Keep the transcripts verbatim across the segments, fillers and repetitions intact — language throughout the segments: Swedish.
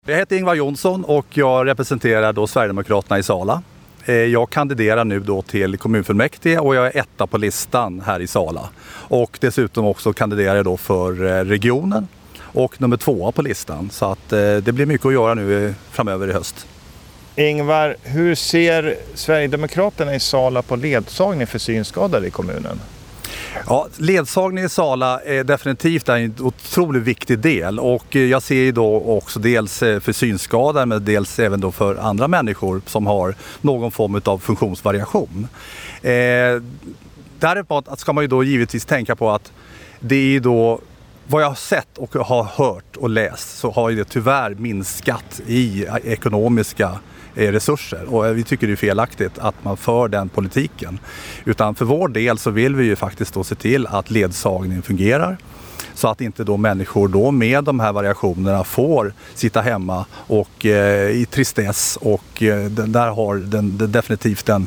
Jag heter Ingvar Jonsson och jag representerar då Sverigedemokraterna i Sala. Jag kandiderar nu då till kommunfullmäktige och jag är etta på listan här i Sala. Och dessutom också kandiderar jag då för regionen och nummer tvåa på listan. Så att det blir mycket att göra nu framöver i höst. Ingvar, hur ser Sverigedemokraterna i Sala på ledsagning för synskadade i kommunen? Ja, ledsagning i Sala är definitivt en otroligt viktig del och jag ser ju då också dels för synskadade men dels även då för andra människor som har någon form av funktionsvariation. Eh, däremot ska man ju då givetvis tänka på att det är då vad jag har sett och har hört och läst så har det tyvärr minskat i ekonomiska resurser och vi tycker det är felaktigt att man för den politiken. Utan för vår del så vill vi ju faktiskt då se till att ledsagningen fungerar så att inte då människor då med de här variationerna får sitta hemma och eh, i tristess och eh, den, där har den, den definitivt den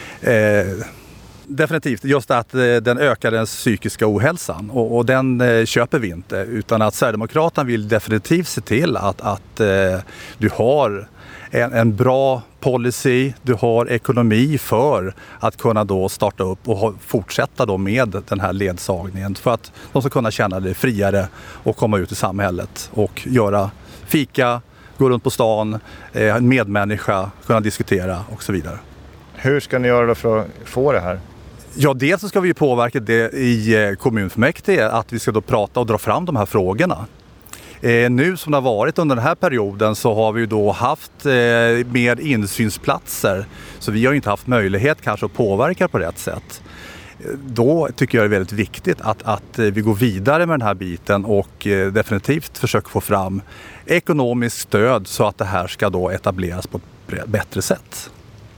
eh, Definitivt, just att eh, den ökar den psykiska ohälsan och, och den eh, köper vi inte utan att Sverigedemokraterna vill definitivt se till att, att eh, du har en, en bra policy, du har ekonomi för att kunna då starta upp och ha, fortsätta då med den här ledsagningen för att de ska kunna känna det friare och komma ut i samhället och göra fika, gå runt på stan, eh, en medmänniska, kunna diskutera och så vidare. Hur ska ni göra då för att få det här? Ja, dels så ska vi ju påverka det i kommunfullmäktige att vi ska då prata och dra fram de här frågorna. Eh, nu som det har varit under den här perioden så har vi ju då haft eh, mer insynsplatser så vi har ju inte haft möjlighet kanske att påverka på rätt sätt. Då tycker jag det är väldigt viktigt att, att vi går vidare med den här biten och eh, definitivt försöker få fram ekonomiskt stöd så att det här ska då etableras på ett bättre sätt.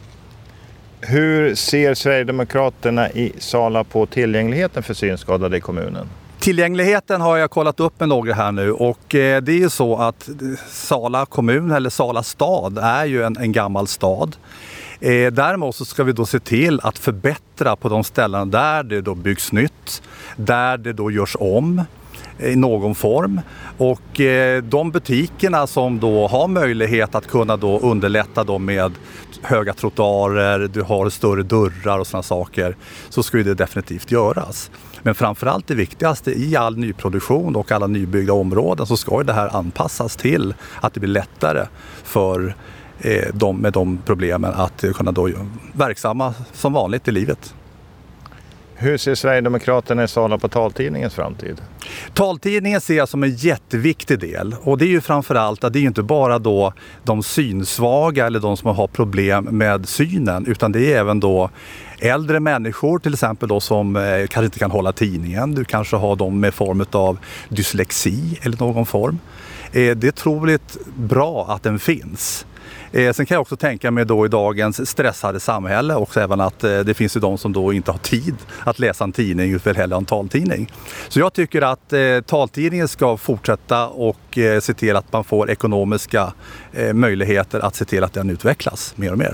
Hur ser Sverigedemokraterna i Sala på tillgängligheten för synskadade i kommunen? Tillgängligheten har jag kollat upp med några här nu och det är ju så att Sala kommun eller Sala stad är ju en, en gammal stad. Eh, däremot så ska vi då se till att förbättra på de ställen där det då byggs nytt, där det då görs om i någon form och eh, de butikerna som då har möjlighet att kunna då underlätta då med höga trottoarer, du har större dörrar och sådana saker så ska det definitivt göras. Men framförallt det viktigaste i all nyproduktion och alla nybyggda områden så ska det här anpassas till att det blir lättare för eh, de med de problemen att kunna då verksamma som vanligt i livet. Hur ser Sverigedemokraterna i Sala på taltidningens framtid? Taltidningen ser jag som en jätteviktig del och det är ju framförallt att det är inte bara då de synsvaga eller de som har problem med synen utan det är även då äldre människor till exempel då som eh, kanske inte kan hålla tidningen. Du kanske har dem med form av dyslexi eller någon form. Eh, det är otroligt bra att den finns. Eh, sen kan jag också tänka mig då i dagens stressade samhälle också även att eh, det finns ju de som då inte har tid att läsa en tidning utan hellre en taltidning. Så jag tycker att eh, taltidningen ska fortsätta och eh, se till att man får ekonomiska eh, möjligheter att se till att den utvecklas mer och mer.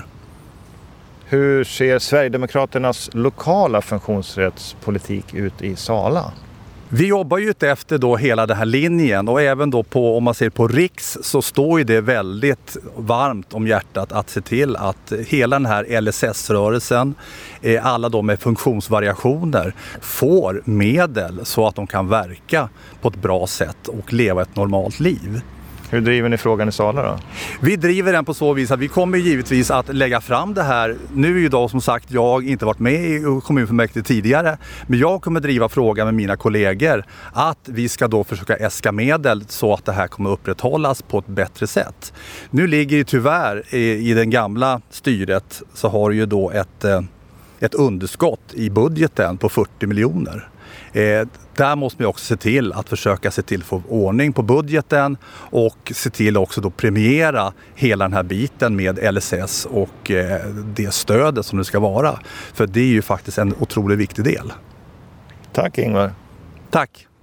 Hur ser Sverigedemokraternas lokala funktionsrättspolitik ut i Sala? Vi jobbar ju efter då hela den här linjen och även då på, om man ser på Riks så står ju det väldigt varmt om hjärtat att se till att hela den här L S S-rörelsen, alla de med funktionsvariationer får medel så att de kan verka på ett bra sätt och leva ett normalt liv. Hur driver ni frågan i Sala då? Vi driver den på så vis att vi kommer givetvis att lägga fram det här. Nu är ju då som sagt jag inte varit med i kommunfullmäktige tidigare. Men jag kommer driva frågan med mina kollegor att vi ska då försöka äska medel så att det här kommer upprätthållas på ett bättre sätt. Nu ligger ju tyvärr i, i den gamla styret så har ju då ett, ett underskott i budgeten på fyrtio miljoner. Eh, där måste man också se till att försöka se till att få ordning på budgeten och se till också då premiera hela den här biten med L S S och eh, det stödet som det ska vara. För det är ju faktiskt en otroligt viktig del. Tack Ingvar. Tack.